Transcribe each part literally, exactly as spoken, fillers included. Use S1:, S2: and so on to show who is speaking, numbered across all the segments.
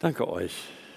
S1: Danke euch.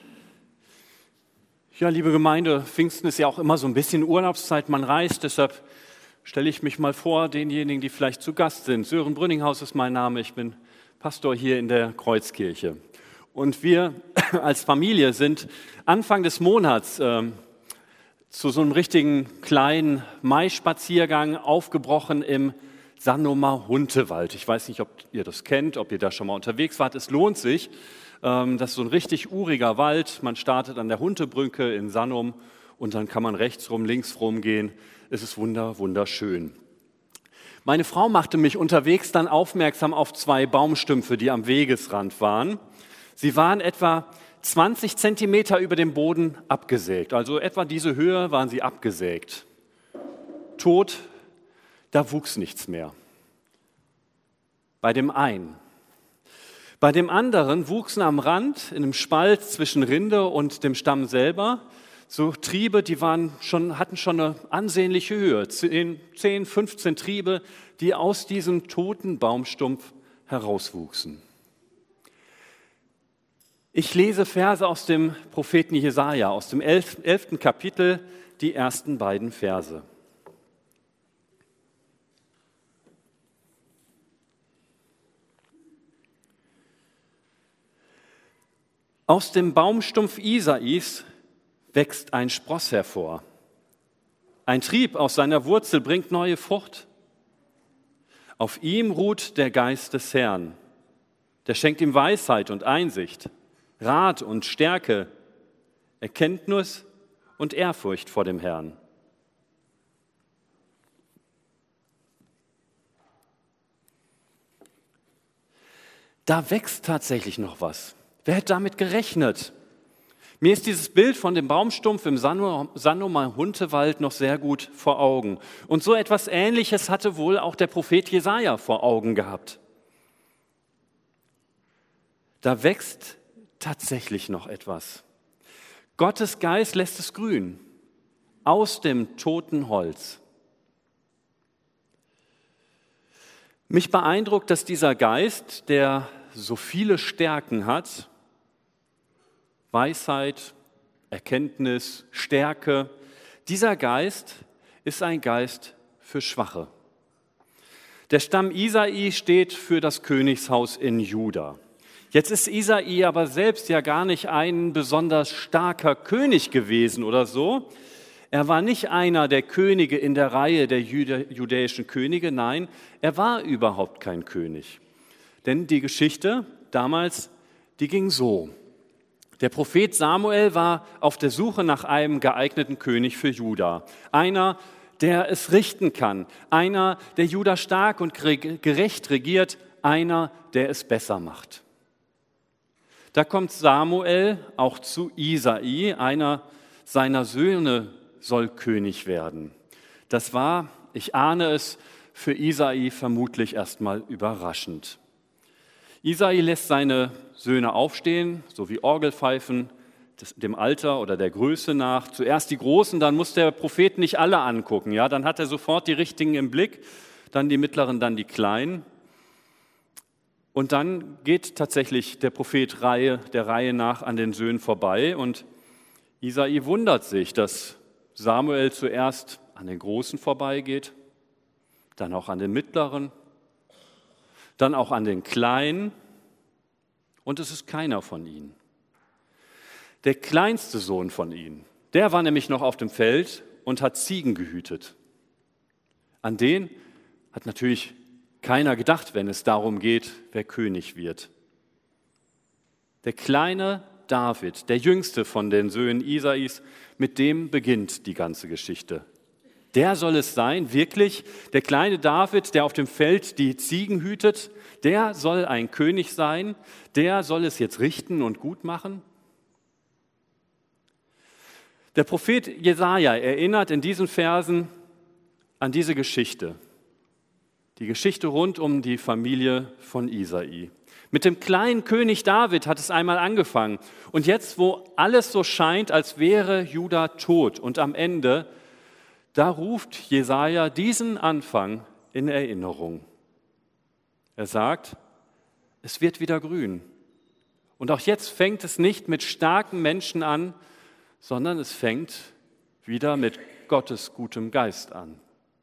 S1: Ja, liebe Gemeinde, Pfingsten ist ja auch immer so ein bisschen Urlaubszeit, man reist, deshalb stelle ich mich mal vor, denjenigen, die vielleicht zu Gast sind. Sören Brünninghaus ist mein Name, ich bin Pastor hier in der Kreuzkirche. Und wir als Familie sind Anfang des Monats äh, zu so einem richtigen kleinen Maispaziergang aufgebrochen im Sannumer Huntewald. Ich weiß nicht, ob ihr das kennt, ob ihr da schon mal unterwegs wart. Es lohnt sich. Das ist so ein richtig uriger Wald. Man startet an der Huntebrücke in Sannum und dann kann man rechts rum, links rum gehen. Es ist wunder, wunderschön. Meine Frau machte mich unterwegs dann aufmerksam auf zwei Baumstümpfe, die am Wegesrand waren. Sie waren etwa zwanzig Zentimeter über dem Boden abgesägt. Also etwa diese Höhe waren sie abgesägt. Tot, da wuchs nichts mehr. Bei dem einen. Bei dem anderen wuchsen am Rand, in einem Spalt zwischen Rinde und dem Stamm selber, so Triebe, die waren schon, hatten schon eine ansehnliche Höhe, zehn, fünfzehn Triebe, die aus diesem toten Baumstumpf herauswuchsen. Ich lese Verse aus dem Propheten Jesaja, aus dem elften Kapitel, die ersten beiden Verse. Aus dem Baumstumpf Isais wächst ein Spross hervor. Ein Trieb aus seiner Wurzel bringt neue Frucht. Auf ihm ruht der Geist des Herrn. Der schenkt ihm Weisheit und Einsicht, Rat und Stärke, Erkenntnis und Ehrfurcht vor dem Herrn. Da wächst tatsächlich noch was. Wer hätte damit gerechnet? Mir ist dieses Bild von dem Baumstumpf im Sannumer Huntewald noch sehr gut vor Augen. Und so etwas Ähnliches hatte wohl auch der Prophet Jesaja vor Augen gehabt. Da wächst tatsächlich noch etwas. Gottes Geist lässt es grün, aus dem toten Holz. Mich beeindruckt, dass dieser Geist, der so viele Stärken hat, Weisheit, Erkenntnis, Stärke, dieser Geist ist ein Geist für Schwache. Der Stamm Isai steht für das Königshaus in Juda. Jetzt ist Isai aber selbst ja gar nicht ein besonders starker König gewesen oder so. Er war nicht einer der Könige in der Reihe der judäischen Könige, nein, er war überhaupt kein König. Denn die Geschichte damals, die ging so. Der Prophet Samuel war auf der Suche nach einem geeigneten König für Juda. Einer, der es richten kann. Einer, der Juda stark und gerecht regiert. Einer, der es besser macht. Da kommt Samuel auch zu Isai. Einer seiner Söhne soll König werden. Das war, ich ahne es, für Isai vermutlich erstmal überraschend. Isai lässt seine Söhne aufstehen, so wie Orgelpfeifen, dem Alter oder der Größe nach. Zuerst die Großen, dann muss der Prophet nicht alle angucken. Ja? Dann hat er sofort die Richtigen im Blick, dann die Mittleren, dann die Kleinen. Und dann geht tatsächlich der Prophet Reihe, der Reihe nach an den Söhnen vorbei. Und Isai wundert sich, dass Samuel zuerst an den Großen vorbeigeht, dann auch an den Mittleren, dann auch an den Kleinen, und es ist keiner von ihnen. Der kleinste Sohn von ihnen, der war nämlich noch auf dem Feld und hat Ziegen gehütet. An den hat natürlich keiner gedacht, wenn es darum geht, wer König wird. Der kleine David, der jüngste von den Söhnen Isais, mit dem beginnt die ganze Geschichte. Der soll es sein, wirklich, der kleine David, der auf dem Feld die Ziegen hütet, der soll ein König sein, der soll es jetzt richten und gut machen. Der Prophet Jesaja erinnert in diesen Versen an diese Geschichte, die Geschichte rund um die Familie von Isai. Mit dem kleinen König David hat es einmal angefangen. Und jetzt, wo alles so scheint, als wäre Juda tot und am Ende, da ruft Jesaja diesen Anfang in Erinnerung. Er sagt, es wird wieder grün Und auch jetzt fängt es nicht mit starken Menschen an, sondern es fängt wieder mit Gottes gutem Geist an.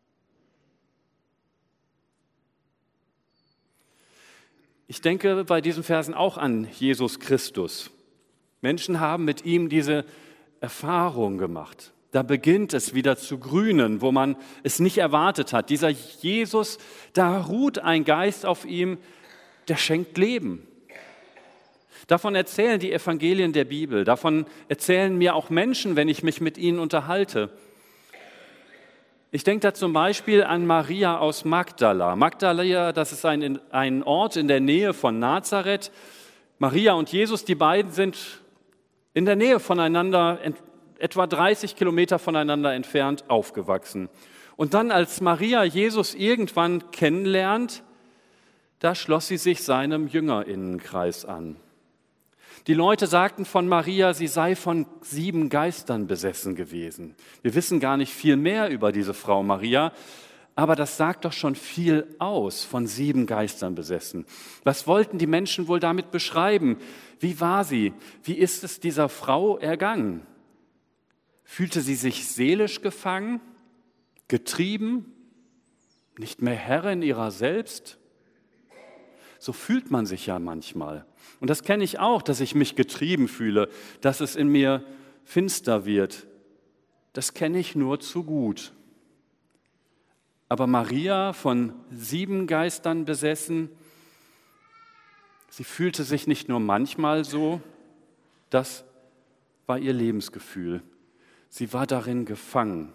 S1: Ich denke bei diesen Versen auch an Jesus Christus. Menschen haben mit ihm diese Erfahrung gemacht. Da beginnt es wieder zu grünen, wo man es nicht erwartet hat. Dieser Jesus, da ruht ein Geist auf ihm, der schenkt Leben. Davon erzählen die Evangelien der Bibel. Davon erzählen mir auch Menschen, wenn ich mich mit ihnen unterhalte. Ich denke da zum Beispiel an Maria aus Magdala. Magdala, das ist ein, ein Ort in der Nähe von Nazareth. Maria und Jesus, die beiden sind in der Nähe voneinander, etwa dreißig Kilometer voneinander entfernt, aufgewachsen. Und dann, als Maria Jesus irgendwann kennenlernt, da schloss sie sich seinem Jüngerinnenkreis an. Die Leute sagten von Maria, sie sei von sieben Geistern besessen gewesen. Wir wissen gar nicht viel mehr über diese Frau Maria, aber das sagt doch schon viel aus, von sieben Geistern besessen. Was wollten die Menschen wohl damit beschreiben? Wie war sie? Wie ist es dieser Frau ergangen? Fühlte sie sich seelisch gefangen, getrieben, nicht mehr Herrin ihrer selbst? So fühlt man sich ja manchmal. Und das kenne ich auch, dass ich mich getrieben fühle, dass es in mir finster wird. Das kenne ich nur zu gut. Aber Maria, von sieben Geistern besessen, sie fühlte sich nicht nur manchmal so, das war ihr Lebensgefühl. Sie war darin gefangen.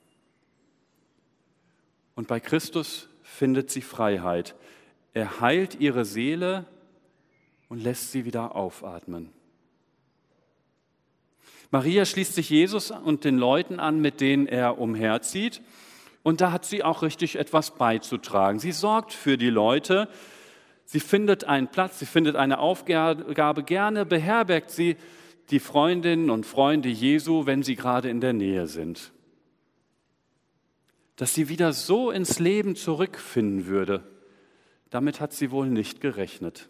S1: Und bei Christus findet sie Freiheit. Er heilt ihre Seele und lässt sie wieder aufatmen. Maria schließt sich Jesus und den Leuten an, mit denen er umherzieht. Und da hat sie auch richtig etwas beizutragen. Sie sorgt für die Leute. Sie findet einen Platz, sie findet eine Aufgabe. Gerne beherbergt sie die Freundinnen und Freunde Jesu, wenn sie gerade in der Nähe sind. Dass sie wieder so ins Leben zurückfinden würde, damit hat sie wohl nicht gerechnet.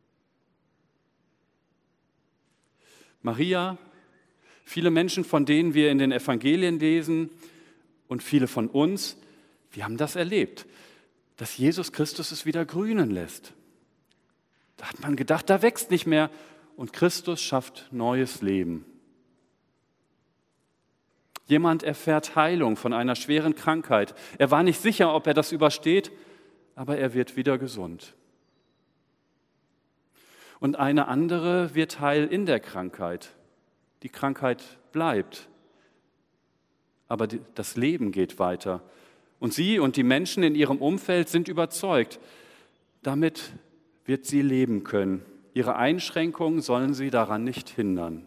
S1: Maria, viele Menschen, von denen wir in den Evangelien lesen und viele von uns, wir haben das erlebt, dass Jesus Christus es wieder grünen lässt. Da hat man gedacht, da wächst nicht mehr und Christus schafft neues Leben. Jemand erfährt Heilung von einer schweren Krankheit. Er war nicht sicher, ob er das übersteht, aber er wird wieder gesund. Und eine andere wird heil in der Krankheit. Die Krankheit bleibt, aber das Leben geht weiter. Und sie und die Menschen in ihrem Umfeld sind überzeugt, damit wird sie leben können. Ihre Einschränkungen sollen sie daran nicht hindern.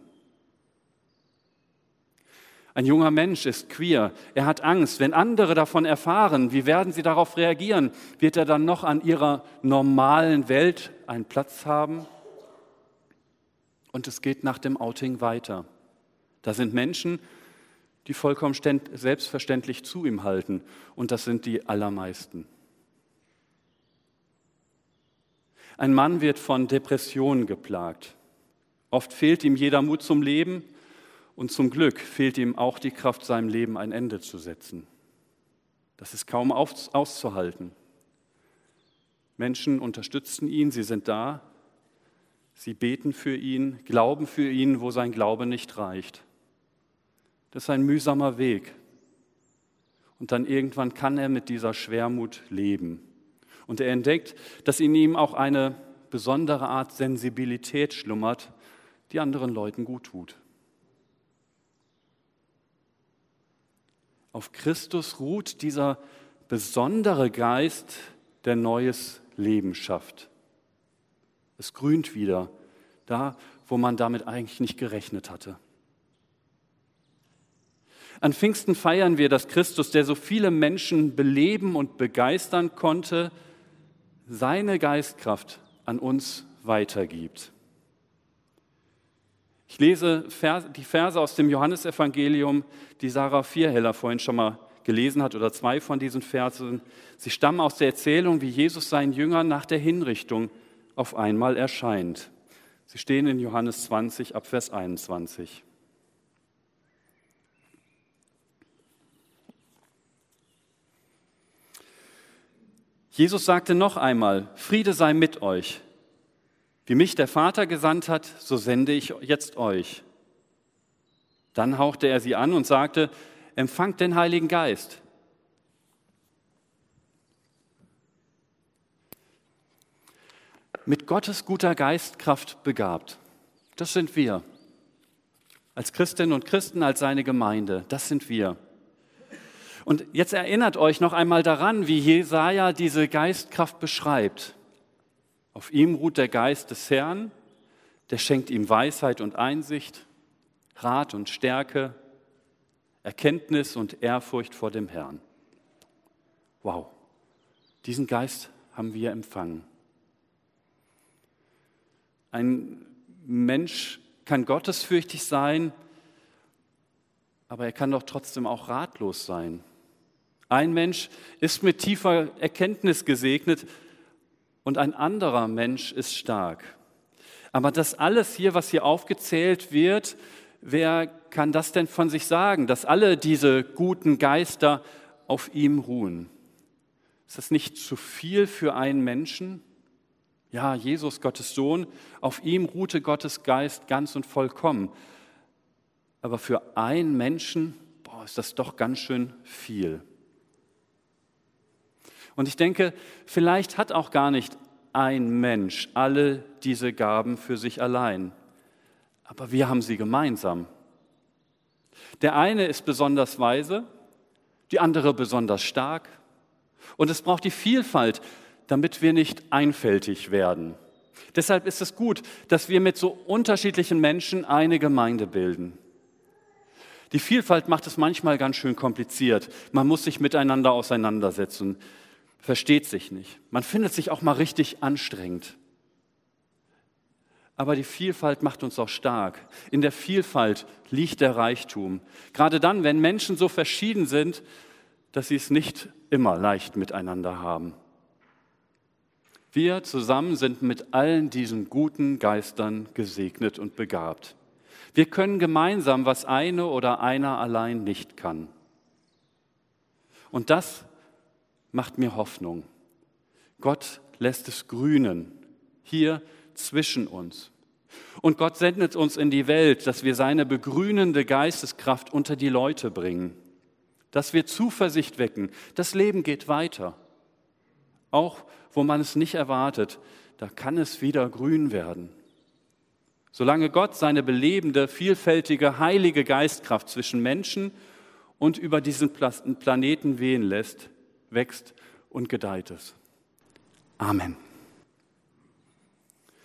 S1: Ein junger Mensch ist queer, er hat Angst. Wenn andere davon erfahren, wie werden sie darauf reagieren? Wird er dann noch an ihrer normalen Welt einen Platz haben? Und es geht nach dem Outing weiter. Da sind Menschen, die vollkommen selbstverständlich zu ihm halten. Und das sind die allermeisten. Ein Mann wird von Depressionen geplagt. Oft fehlt ihm jeder Mut zum Leben und zum Glück fehlt ihm auch die Kraft, seinem Leben ein Ende zu setzen. Das ist kaum auszuhalten. Menschen unterstützen ihn, sie sind da, sie beten für ihn, glauben für ihn, wo sein Glaube nicht reicht. Das ist ein mühsamer Weg. Und dann irgendwann kann er mit dieser Schwermut leben. Und er entdeckt, dass in ihm auch eine besondere Art Sensibilität schlummert, die anderen Leuten gut tut. Auf Christus ruht dieser besondere Geist, der neues Leben schafft. Es grünt wieder, da, wo man damit eigentlich nicht gerechnet hatte. An Pfingsten feiern wir, dass Christus, der so viele Menschen beleben und begeistern konnte, seine Geistkraft an uns weitergibt. Ich lese die Verse aus dem Johannesevangelium, die Sarah Vierheller vorhin schon mal gelesen hat, oder zwei von diesen Versen. Sie stammen aus der Erzählung, wie Jesus seinen Jüngern nach der Hinrichtung auf einmal erscheint. Sie stehen in Johannes zwanzig ab Vers einundzwanzig. Jesus sagte noch einmal, Friede sei mit euch. Wie mich der Vater gesandt hat, so sende ich jetzt euch. Dann hauchte er sie an und sagte, empfangt den Heiligen Geist. Mit Gottes guter Geistkraft begabt. Das sind wir. Als Christinnen und Christen, als seine Gemeinde. Das sind wir. Und jetzt erinnert euch noch einmal daran, wie Jesaja diese Geistkraft beschreibt. Auf ihm ruht der Geist des Herrn, der schenkt ihm Weisheit und Einsicht, Rat und Stärke, Erkenntnis und Ehrfurcht vor dem Herrn. Wow, diesen Geist haben wir empfangen. Ein Mensch kann gottesfürchtig sein, aber er kann doch trotzdem auch ratlos sein. Ein Mensch ist mit tiefer Erkenntnis gesegnet und ein anderer Mensch ist stark. Aber das alles hier, was hier aufgezählt wird, wer kann das denn von sich sagen, dass alle diese guten Geister auf ihm ruhen? Ist das nicht zu viel für einen Menschen? Ja, Jesus, Gottes Sohn, auf ihm ruhte Gottes Geist ganz und vollkommen. Aber für einen Menschen, boah, ist das doch ganz schön viel. Und ich denke, vielleicht hat auch gar nicht ein Mensch alle diese Gaben für sich allein. Aber wir haben sie gemeinsam. Der eine ist besonders weise, die andere besonders stark. Und es braucht die Vielfalt, damit wir nicht einfältig werden. Deshalb ist es gut, dass wir mit so unterschiedlichen Menschen eine Gemeinde bilden. Die Vielfalt macht es manchmal ganz schön kompliziert. Man muss sich miteinander auseinandersetzen, versteht sich nicht. Man findet sich auch mal richtig anstrengend. Aber die Vielfalt macht uns auch stark. In der Vielfalt liegt der Reichtum. Gerade dann, wenn Menschen so verschieden sind, dass sie es nicht immer leicht miteinander haben. Wir zusammen sind mit allen diesen guten Geistern gesegnet und begabt. Wir können gemeinsam, was eine oder einer allein nicht kann. Und das macht mir Hoffnung. Gott lässt es grünen, hier zwischen uns. Und Gott sendet uns in die Welt, dass wir seine begrünende Geisteskraft unter die Leute bringen. Dass wir Zuversicht wecken, das Leben geht weiter. Auch wo man es nicht erwartet, da kann es wieder grün werden. Solange Gott seine belebende, vielfältige, heilige Geistkraft zwischen Menschen und über diesen Planeten wehen lässt, wächst und gedeiht es. Amen.